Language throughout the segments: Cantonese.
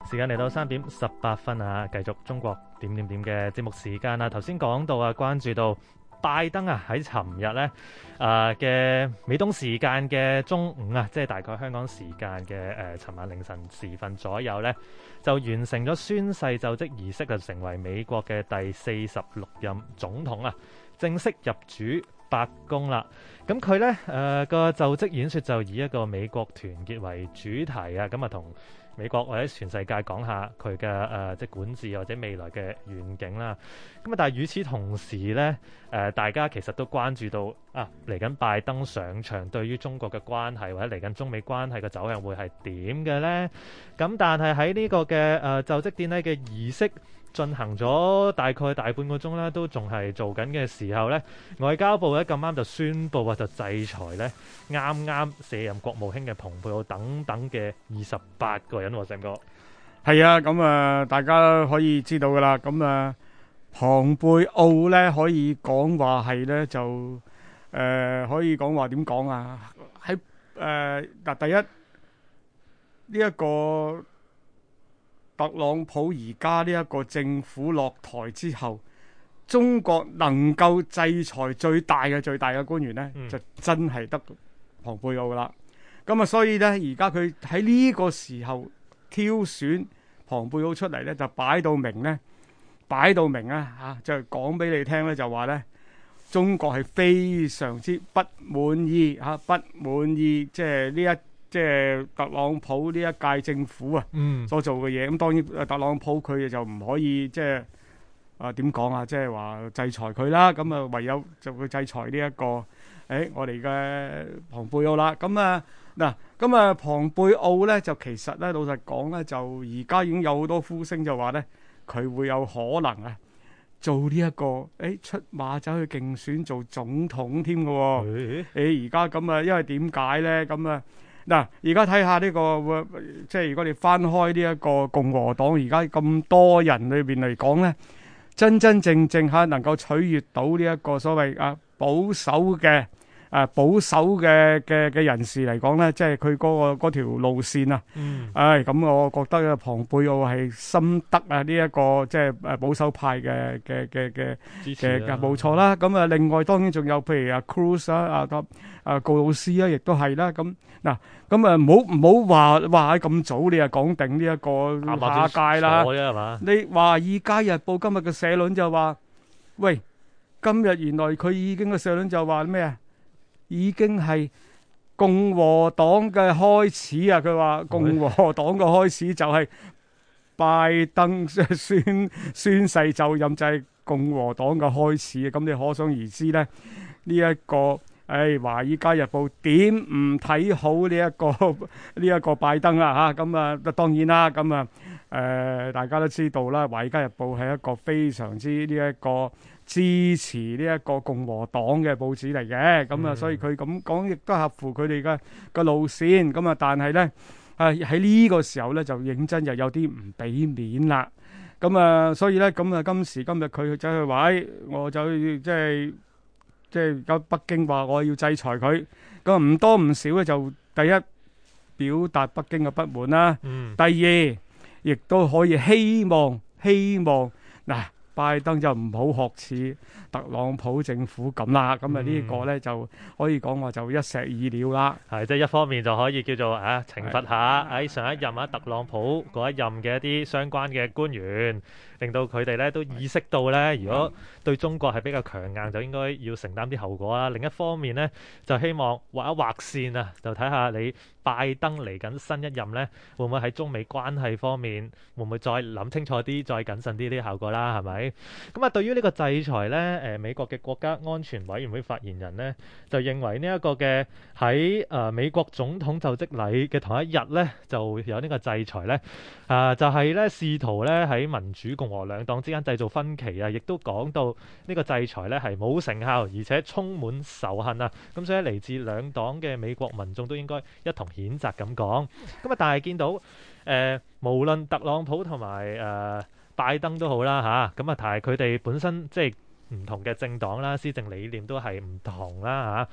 時間嚟到3:18啊，繼續中國點點點嘅節目時間啊。頭先講到啊，關注到拜登啊喺尋日咧嘅美東時間嘅中午啊，即係大概香港時間嘅尋晚凌晨時分左右咧，就完成咗宣誓就職儀式，就成為美國嘅第46任總統啊，正式入主白宮啦。咁佢咧個就職演說就以一個美國團結為主題啊，咁啊同美國或者全世界講下佢嘅即係管治或者未來嘅願景啦。咁啊，但係與此同時咧，大家其實都關注到啊，嚟緊拜登上場對於中國嘅關係或者嚟緊中美關係嘅走向會係點嘅咧？咁但係喺呢個嘅就職典禮嘅儀式進行咗大概大半個鐘啦，都仲係做緊嘅時候咧，外交部咧咁啱就宣布啊，就制裁咧啱啱卸任國務卿嘅蓬佩奧等等嘅28個人喎，Sam哥。 係啊，咁啊，大家可以知道噶啦。咁啊，蓬佩奧咧可以講話係咧就可以講話點講啊？喺第一呢一個特朗普而家呢一個政府落台之後，中國能夠制裁最大嘅官員咧，就真係得蓬佩奧啦。咁啊，所以咧而家佢喺呢個時候挑選蓬佩奧出嚟咧，就擺到明啊就講俾你聽咧，就話咧中國係非常之不滿意即係呢一即係特朗普呢一屆政府所做嘅嘢。咁當然特朗普佢就唔可以即係點講啊，即係話制裁佢啦。咁啊唯有就會制裁呢一個我哋嘅蓬佩奧啦。咁啊蓬佩奧咧就其實咧老實講咧，就而家已經有好多呼聲就話咧佢會有可能做呢一個出馬走去競選做總統添嘅。而家咁啊，因為點解咧？咁啊嗱，而家睇下呢個即係如果你翻開呢一個共和黨而家咁多人裏邊嚟講咧，真真正正能夠取悅到呢一個所謂保守嘅人士嚟講咧，即係佢嗰條路線啊。咁我覺得蓬佩奧係深得呢一個即係保守派嘅支持啦， 冇錯啦。咁另外當然仲有譬如Cruz 告魯斯亦都係啦。咁嗱，唔好話咁早你講定呢一個下屆啦。你話《華爾街日報》今日嘅社論就話，喂，今日原來佢已經嘅社論就話咩啊？已經係共和黨嘅開始啊！佢話共和黨嘅開始就係拜登宣誓就任，就係共和黨嘅開始。咁你可想而知咧，呢一個華爾街日報點唔睇好呢一個拜登啊？咁當然啦，咁大家都知道啦，華爾街日報係一個非常之呢一個支持呢一個共和黨嘅報紙嚟嘅。咁所以佢咁講亦都合乎佢哋嘅路線。咁但係咧喺呢個時候咧就認真又有啲唔俾面啦。咁所以咧今時今日佢走去話我走去即係有北京話我要制裁佢。咁唔多唔少咧就第一表達北京嘅不滿啦。第二亦都可以希望嗱，拜登就唔好學似特朗普政府咁啦。咁呢個咧就可以講話就一石二鳥啦。 係即係一方面就可以叫做懲罰下喺上一任特朗普嗰一任嘅一啲相關嘅官員，令到佢哋咧都意識到咧，如果對中國係比較強硬，就應該要承擔啲後果啦。另一方面咧，就希望畫一畫線啊，就睇下你拜登嚟緊新一任咧，會唔會喺中美關係方面會唔會再諗清楚啲、再謹慎啲效果啦？係咪？咁對於呢個制裁咧，美國嘅國家安全委員會發言人咧就認為呢一個嘅喺美國總統就職禮嘅同一日咧，就有呢個制裁咧，就係咧試圖咧喺民主共和兩黨之間製造分歧啊，亦都講到呢個制裁咧係冇成效，而且充滿仇恨啊。咁所以嚟自兩黨嘅美國民眾都應該一同譴責咁講。咁但係見到無論特朗普同埋拜登都好啦嚇，咁但係佢哋本身即係唔同嘅政黨啦，施政理念都係唔同啦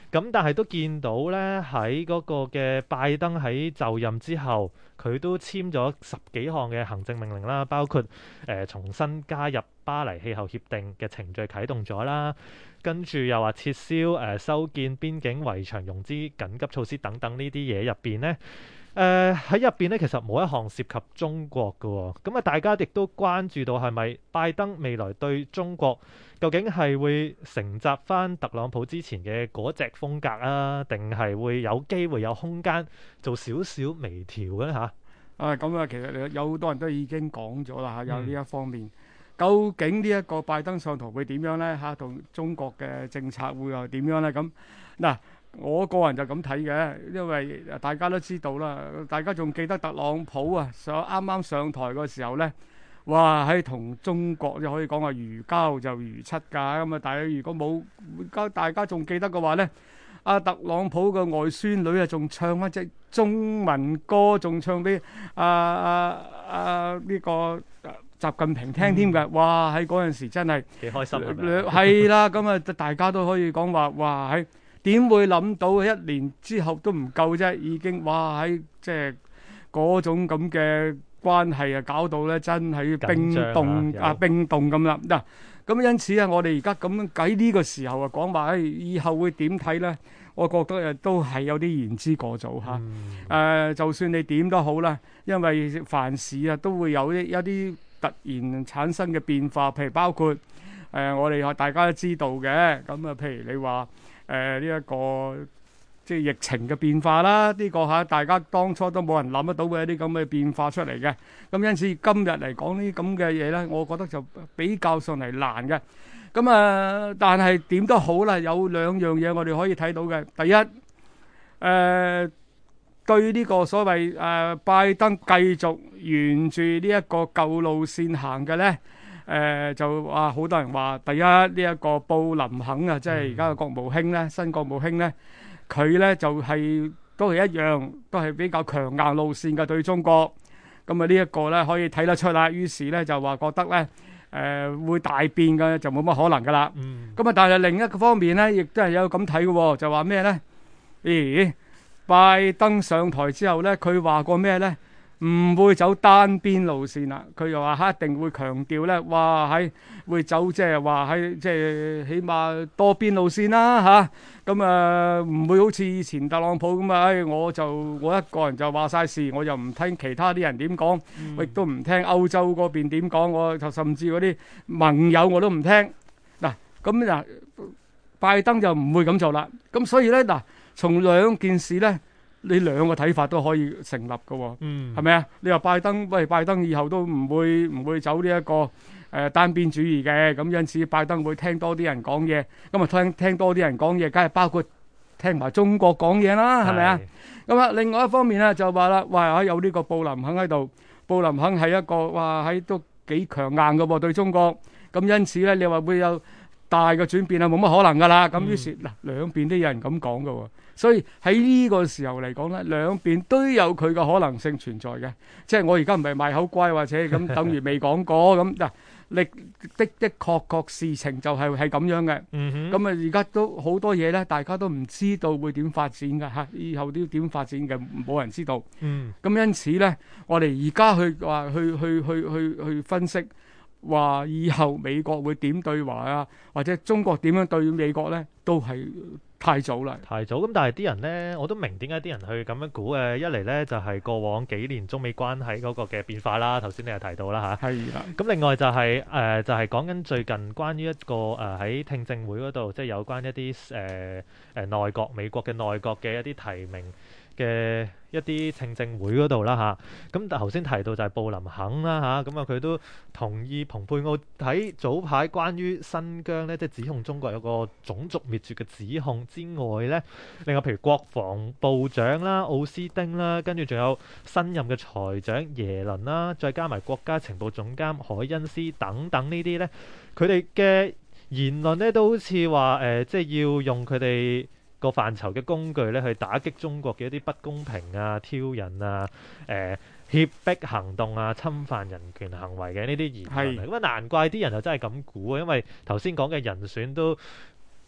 咁但係都見到咧，喺嗰個嘅拜登喺就任之後，佢都簽咗10幾項嘅行政命令啦，包括重新加入巴黎氣候協定嘅程序啟動咗啦，跟住又話撤銷修建邊境圍牆融資緊急措施等等呢啲嘢入邊咧。喺入邊咧，其實冇一項涉及中國嘅喎，咁啊大家亦都關注到係咪拜登未來對中國究竟係會承襲翻特朗普之前嘅嗰隻風格啊，定係會有機會有空間做少少微調咧嚇？ 咁啊，其實有好多人都已經講咗啦嚇，有呢一方面。究竟呢一個拜登上台會點樣咧嚇？同中國嘅政策會又點樣咧？咁嗱。我個人就咁睇嘅，因為大家都知道啦，大家仲記得特朗普啊，啱啱上台嗰時候咧，哇喺同中國就可以講話如膠就如漆㗎咁啊！但係如果冇大家仲記得嘅話咧，阿特朗普嘅外孫女啊，仲唱一隻中文歌，仲唱俾呢個習近平聽添嘅，哇喺嗰陣時真係幾開心係啦，咁啊大家都可以講話，哇喺。點會諗到1年之後都唔夠啫？已經哇喺即係嗰種咁嘅關係啊，搞到咧真係冰凍咁啦嗱。咁因此啊，我哋而家咁喺呢個時候啊講話，以後會點睇咧？我覺得都係有啲言之過早嚇。就算你點都好啦，因為凡事啊都會有一啲突然產生嘅變化，譬如包括我哋大家都知道嘅咁啊，譬如你話。呢一個即係疫情嘅變化啦，呢個嚇大家當初都冇人諗得到嘅一啲咁嘅變化出嚟嘅。咁因此今日嚟講呢啲咁嘅嘢咧，我覺得就比較上嚟難嘅。咁但係點都好啦，有2樣嘢我哋可以睇到嘅。第一，對呢個所謂拜登繼續沿住呢一個舊路線行嘅咧。就話好多人話，第一呢一個布林肯啊，即係而家嘅國務卿咧，新國務卿咧，佢咧就係都係一樣，都係比較強硬路線嘅對中國。咁啊呢一個咧可以睇得出啦。於是咧就話覺得咧會大變嘅就冇乜可能噶啦。咁啊但係另一個方面咧，亦都係有咁睇嘅喎，就話咩咧？咦，拜登上台之後咧，佢話過咩咧？唔會走單邊路線啦，佢又話一定會強調咧，哇喺會走即係話喺即係起碼多邊路線啦嚇，咁唔會好似以前特朗普咁啊，我一個人就話晒事，我又唔聽其他啲人點講，我亦都唔聽歐洲嗰邊點講，我就甚至嗰啲盟友我都唔聽嗱，咁嗱拜登就唔會咁做啦，咁所以咧嗱，從兩件事咧。你兩個睇法都可以成立嘅喎，係咪啊？你話拜登以後都唔會走呢一個單邊主義嘅，咁因此拜登會聽多啲人講嘢，咁啊聽多啲人講嘢，梗係包括聽埋中國講嘢啦，係咪啊？咁啊，另外一方面咧就話啦，哇有呢個布林肯喺度，布林肯係一個哇喺都幾強硬嘅喎對中國，咁因此咧你話會有大嘅轉變啊，冇乜可能㗎啦。咁於是嗱兩邊都有人咁講嘅喎。所以喺呢個時候嚟講咧，兩邊都有佢嘅可能性存在嘅。即係我而家唔係賣口乖或者咁，等於未講過咁嗱。的確事情就係咁樣嘅。咁而家都好多嘢咧，大家都唔知道會點發展嘅嚇，以後都點發展嘅，冇人知道。咁因此咧，我哋而家去分析話以後美國會點對華啊，或者中國點樣對美國咧，都係太早啦， 太早咁，但係啲人呢，我都明點解啲人去咁樣估嘅。一嚟呢，就係過往幾年中美關係嗰個嘅變化啦，頭先你又提到啦嚇。 係啦。 咁另外就係講緊最近關於一個喺聽證會嗰度，即係有關一啲美國嘅內閣嘅一啲提名嘅一啲聽證會嗰度啦嚇。咁頭先提到就係布林肯啦嚇，咁佢都同意蓬佩奧喺早排關於新疆呢，即係指控中國有個種族滅絕嘅指控之外呢，另外譬如國防部長啦、奧斯丁啦，跟住仲有新任嘅財長耶倫啦，再加埋國家情報總監海恩斯等等呢啲呢，佢哋嘅言論呢都好似話即係要用佢哋個範疇嘅工具咧，去打擊中國嘅一啲不公平啊、挑釁啊、脅迫行動啊、侵犯人權行為嘅呢啲言論。咁啊，難怪啲人就真係咁估啊，因為頭先講嘅人選都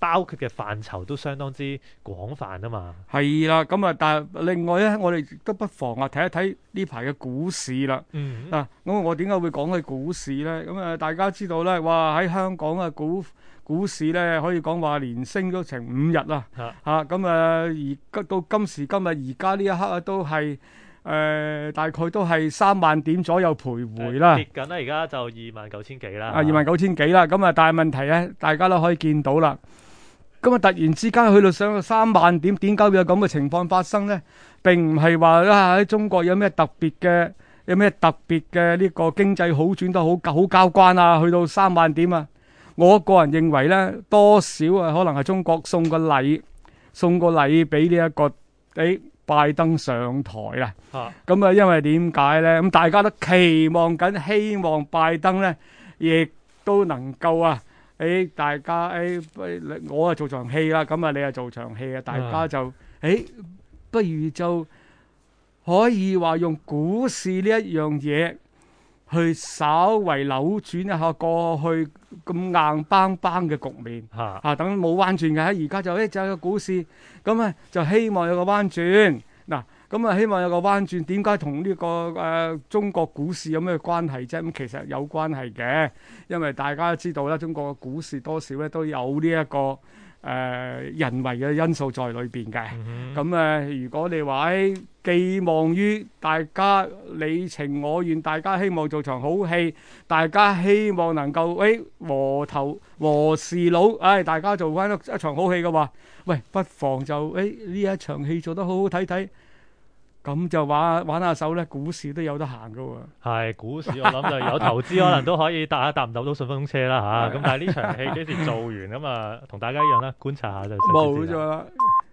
包括嘅範疇都相當之廣泛啊嘛。 係啦，咁啊，但係另外咧，我哋亦都不妨啊睇一睇呢排嘅股市啦。 嗯， 嗱，咁我點解會講起股市咧？咁啊，大家知道咧，哇喺香港嘅股市咧，可以講話連升咗成5日啦。嚇咁而到今時今日而家呢一刻啊，都係大概都係3萬點左右徘徊啦。 跌緊啦，而家就29,000幾啦。 29,000幾啦。咁啊，但係問題咧，大家都可以見到啦。咁啊，突然之間去到上到3萬點，點解會有咁嘅情況發生咧？並唔係話喺中國有咩特別嘅呢個經濟好轉得好交關啊，去到3萬點啊。我個人認為咧，多少啊，可能係中國送個禮俾呢一個拜登上台啦。咁啊，因為點解咧？咁大家都期望緊，希望拜登咧，亦都能夠啊。大家我啊做場戲啦，咁啊你啊做場戲啊，大家就不如就可以話用股市呢一樣嘢去稍為扭轉一下過去咁硬邦邦嘅局面等冇彎轉嘅，而家就有個股市咁啊，就希望有個彎轉嗱。咁啊，希望有個彎轉，點解同呢個中國股市有咩關係啫？咁其實有關係嘅，因為大家都知道啦，中國嘅股市多少咧都有呢一個人為嘅因素在裏邊嘅。咁如果你話寄望於大家你情我願，大家希望做場好戲，大家希望能夠和事佬，大家做翻一場好戲嘅話，喂，不妨就呢一場戲做得好好睇睇。咁就玩下手咧，股市都有得行噶喎。 係股市，我諗就有投資可能都可以搭唔搭到順風車啦嚇。咁但係呢場戲幾時做完咁啊？同大家一樣啦，觀察下就。 冇錯啦。